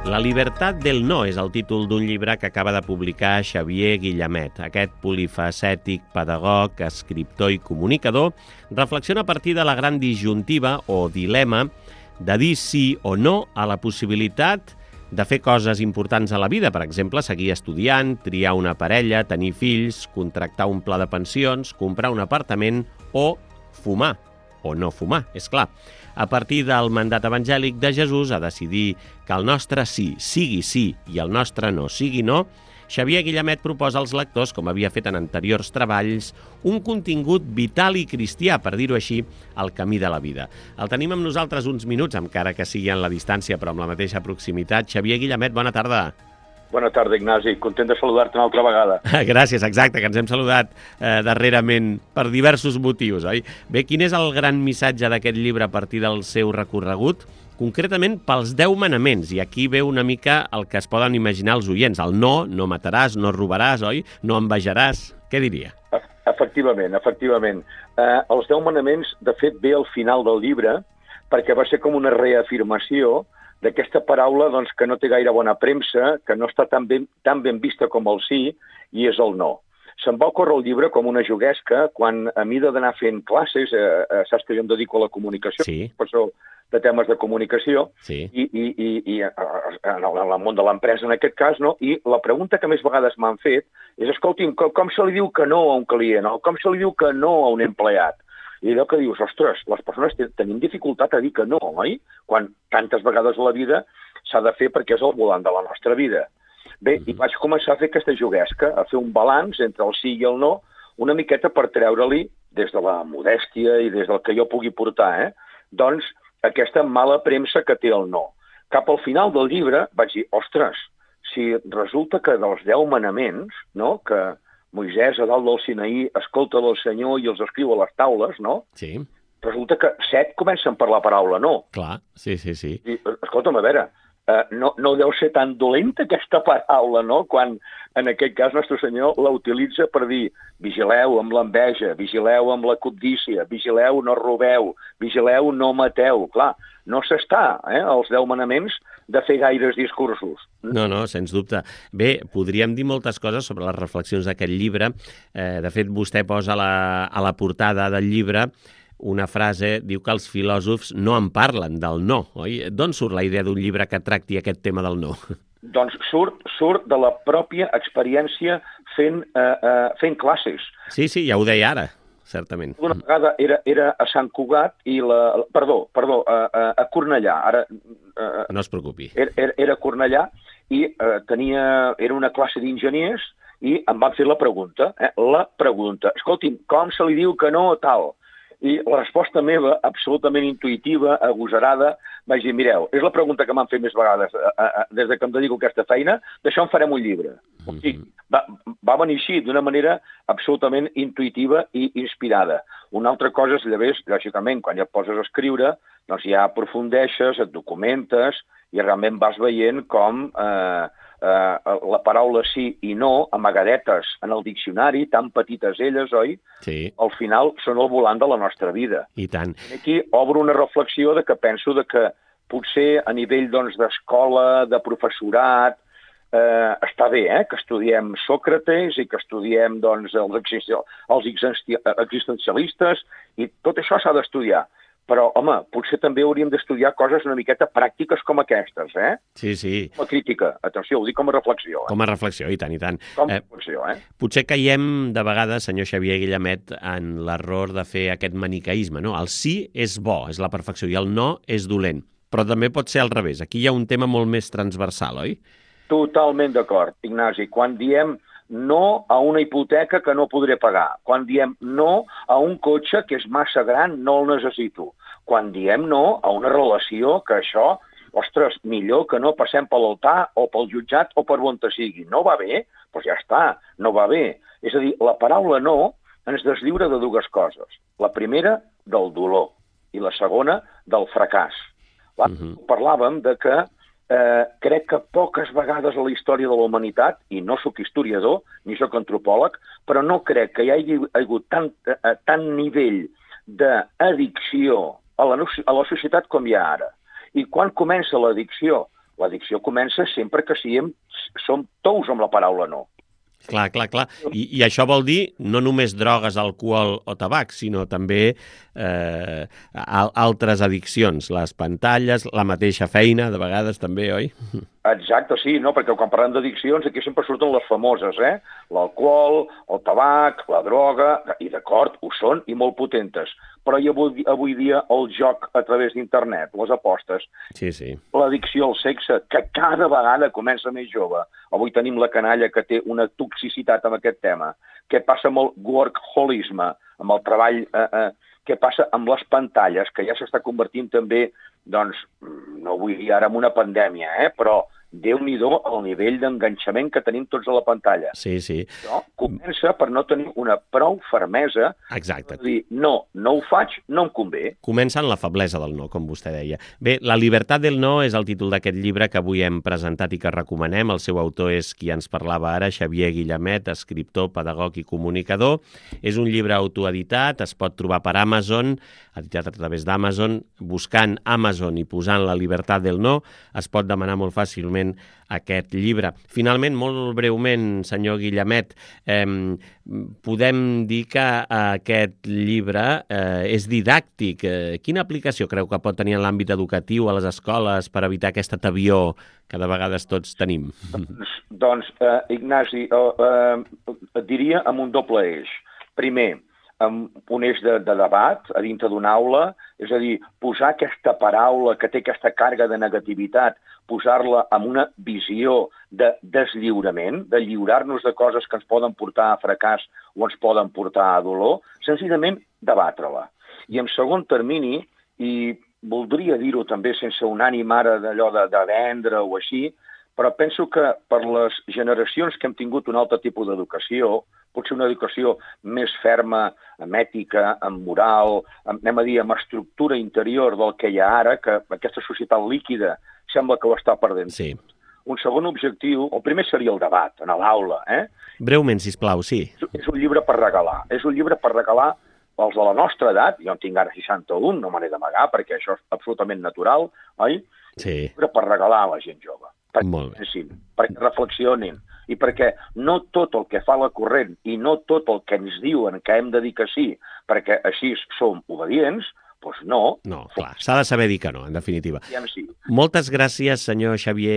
La libertat del no és el títol d'un llibre que acaba de publicar Xavier Guillamet. Aquest polifacètic pedagog, escriptor i comunicador reflexiona a partir de la gran disjuntiva o dilema de dir sí o no a la possibilitat de fer coses importants a la vida, per exemple, seguir estudiant, triar una parella, tenir fills, contractar un pla de pensions, comprar un apartament o fumar, o no fumar, és clar. A partir del mandat evangèlic de Jesús a decidir que el nostre sí sigui sí i el nostre no sigui no, Xavier Guillamet proposa als lectors, com havia fet en anteriors treballs, un contingut vital i cristià, per dir-ho així, al camí de la vida. El tenim amb nosaltres uns minuts, encara que sigui en la distància, però amb la mateixa proximitat. Xavier Guillamet, bona tarda. Bona tarda, Ignasi. Content de saludar-te una altra vegada. Gràcies, exacte, que ens hem saludat darrerament per diversos motius, oi? Bé, quin és el gran missatge d'aquest llibre a partir del seu recorregut? Concretament pels 10 manaments, i aquí ve una mica el que es poden imaginar els oients. El no, no mataràs, no robaràs, oi? No envejaràs. Què diria? Efectivament. Els 10 manaments, de fet, ve al final del llibre, perquè va ser com una reafirmació d'aquesta paraula doncs, que no té gaire bona premsa, que no està tan ben vista com el sí, i és el no. Se'm va ocórrer el llibre com una juguesca quan, a mida d'anar fent classes, saps que jo em dedico a la comunicació, sí, professor de temes de comunicació, sí, i en el món de l'empresa en aquest cas, no? I la pregunta que més vegades m'han fet és, escolti'm, com se li diu que no a un client, o com se li diu que no a un empleat? I allò que dius, ostres, les persones tenim dificultat a dir que no, oi? Quan tantes vegades a la vida s'ha de fer perquè és el volant de la nostra vida. Bé, i vaig començar a fer aquesta juguesca, a fer un balanç entre el sí i el no, una miqueta per treure-li, des de la modèstia i des del que jo pugui portar, doncs aquesta mala premsa que té el no. Cap al final del llibre vaig dir, ostres, si resulta que dels 10 manaments, no?, que Moisès, a dalt del Sinaí, escolta del Senyor i els escriu a les taules, no? Sí. Resulta que 7 comencen per la paraula no. Clar, sí. I, escolta'm, a veure, no deu ser tan dolenta aquesta paraula, no?, quan en aquest cas Nostre Senyor la utilitza per dir vigileu amb l'enveja, vigileu amb la cobdícia, vigileu, no robeu, vigileu, no mateu. Clar, no s'està, als 10 manaments, de fer gaires discursos. No, sens dubte. Bé, podríem dir moltes coses sobre les reflexions d'aquest llibre. De fet, vostè posa a la portada del llibre una frase, diu que els filòsofs no en parlen del no, oi? D'on surt la idea d'un llibre que tracti aquest tema del no? Doncs surt de la pròpia experiència fent classes. Sí, ja ho deia ara, certament. Una vegada era a Sant Cugat i a Cornellà. Ara, no es preocupi. Era a Cornellà i era una classe d'enginyers i em van fer la pregunta. Escolti'm, com se li diu que no tal? I la resposta meva, absolutament intuïtiva, agosarada, vaig dir, mireu, és la pregunta que m'han fet més vegades des que em dedico a aquesta feina, d'això en farem un llibre. O sigui, va venir així, d'una manera absolutament intuïtiva i inspirada. Una altra cosa és, lògicament, quan ja et poses a escriure, doncs ja aprofundeixes, et documentes i realment vas veient com la paraula sí i no, amagadetes en el diccionari, tan petites elles, oi? Sí. Al final són el volant de la nostra vida. I tant. Aquí obro una reflexió de que penso que potser a nivell d'escola, de professorat, està bé que estudiem Sòcrates i que estudiem els existencialistes i tot això s'ha d'estudiar. Però, home, potser també hauríem d'estudiar coses una miqueta pràctiques com aquestes, Sí. Com a crítica, atenció, ho dic com a reflexió. Com a reflexió, i tant. Com a reflexió, Potser caiem de vegades, senyor Xavier Guillamet, en l'error de fer aquest maniqueisme, no? El sí és bo, és la perfecció, i el no és dolent. Però també pot ser al revés. Aquí hi ha un tema molt més transversal, oi? Totalment d'acord, Ignasi. Quan diem no a una hipoteca que no podré pagar. Quan diem no a un cotxe que és massa gran, no el necessito. Quan diem no a una relació que això, ostres, millor que no passem per l'altar o pel jutjat o per on sigui. No va bé? Doncs ja està, no va bé. És a dir, la paraula no ens deslliura de dues coses. La primera, del dolor, i la segona, del fracàs. Parlàvem de que crec que poques vegades a la història de la humanitat, i no sóc historiador, ni sóc antropòleg, però no crec que hi hagi hagut tant nivell d'addicció a la societat com hi ha ara. I quan comença l'addicció? L'addicció comença sempre que som tous amb la paraula no. Clar. I això vol dir no només drogues, alcohol o tabac, sinó també altres addiccions, les pantalles, la mateixa feina, de vegades també, oi? Exacte, sí, no? Perquè quan parlem d'addiccions aquí sempre surten les famoses, l'alcohol, el tabac, la droga, i d'acord, ho són i molt potentes. Però avui dia el joc a través d'internet, les apostes, sí. L'addicció al sexe, que cada vegada comença més jove. Avui tenim la canalla que té una toxicitat amb aquest tema. Què passa amb el workholisme, amb el treball... Què passa amb les pantalles, que ja s'està convertint també, doncs, no vull dir ara en una pandèmia, però Déu-n'hi-do el nivell d'enganxament que tenim tots a la pantalla. Sí. Això comença per no tenir una prou fermesa. Exacte. Per dir, no ho faig, no em convé. Comença en la feblesa del no, com vostè deia. Bé, La libertat del no és el títol d'aquest llibre que avui hem presentat i que recomanem. El seu autor és qui ens parlava ara, Xavier Guillamet, escriptor, pedagog i comunicador. És un llibre autoeditat, es pot trobar per Amazon, editat a través d'Amazon. Buscant Amazon i posant La libertat del no, es pot demanar molt fàcilment aquest llibre. Finalment, molt breument, senyor Guillamet, podem dir que aquest llibre és didàctic. Quina aplicació creu que pot tenir en l'àmbit educatiu a les escoles per evitar aquest atavió que de vegades tots tenim? Doncs, Ignasi, et diria amb un doble eix. Primer, amb un eix de debat a dintre d'una aula, és a dir, posar aquesta paraula que té aquesta càrrega de negativitat, posar-la amb una visió de deslliurament, de lliurar-nos de coses que ens poden portar a fracàs o ens poden portar a dolor, senzillament debatre-la. I en segon termini, i voldria dir-ho també sense un ànim ara d'allò de vendre o així, però penso que per les generacions que hem tingut un altre tipus d'educació, potser una educació més ferma, amb ètica, amb moral, anem a dir, amb estructura interior del que hi ha ara, que aquesta societat líquida sembla que ho està perdent. Sí. Un segon objectiu, el primer seria el debat, en l'aula. Breument, sisplau, sí. És un llibre per regalar. És un llibre per regalar als de la nostra edat, jo en tinc ara 61, no me n'he d'amagar, perquè això és absolutament natural, oi? Sí. Un llibre per regalar a la gent jove. Molt bé. Perquè reflexionin i perquè no tot el que fa la corrent i no tot el que ens diuen que hem de dir que sí, perquè així som obedients, doncs no. No, clar, s'ha de saber dir que no, en definitiva. Sí. Moltes gràcies, senyor Xavier